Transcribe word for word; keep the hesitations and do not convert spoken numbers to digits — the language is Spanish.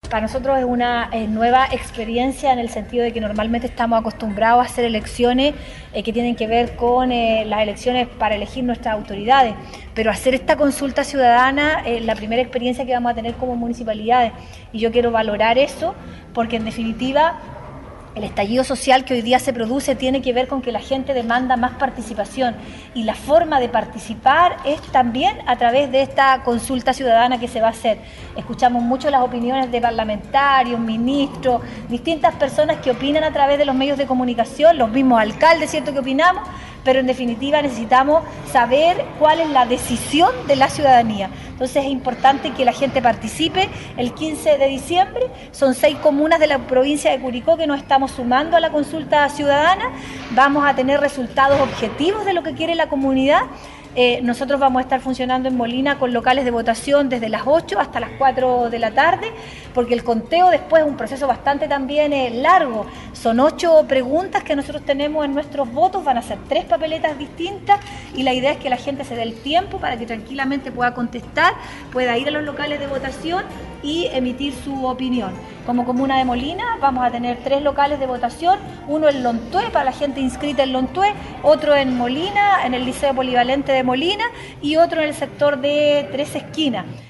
Para nosotros es una eh, nueva experiencia en el sentido de que normalmente estamos acostumbrados a hacer elecciones eh, que tienen que ver con eh, las elecciones para elegir nuestras autoridades, pero hacer esta consulta ciudadana es eh, la primera experiencia que vamos a tener como municipalidades, y yo quiero valorar eso porque en definitiva el estallido social que hoy día se produce tiene que ver con que la gente demanda más participación, y la forma de participar es también a través de esta consulta ciudadana que se va a hacer. Escuchamos mucho las opiniones de parlamentarios, ministros, distintas personas que opinan a través de los medios de comunicación, los mismos alcaldes, ¿cierto?, que opinamos, pero en definitiva necesitamos saber cuál es la decisión de la ciudadanía. Entonces es importante que la gente participe. El quince de diciembre son seis comunas de la provincia de Curicó que nos estamos sumando a la consulta ciudadana. Vamos a tener resultados objetivos de lo que quiere la comunidad. Eh, nosotros vamos a estar funcionando en Molina con locales de votación desde las ocho hasta las cuatro de la tarde, porque el conteo después es un proceso bastante también eh, largo. Son ocho preguntas que nosotros tenemos en nuestros votos, van a ser tres papeletas distintas, y la idea es que la gente se dé el tiempo para que tranquilamente pueda contestar, pueda ir a los locales de votación y emitir su opinión. Como comuna de Molina vamos a tener tres locales de votación, uno en Lontué para la gente inscrita en Lontué, otro en Molina, en el Liceo Polivalente de Molina, y otro en el sector de Tres Esquinas.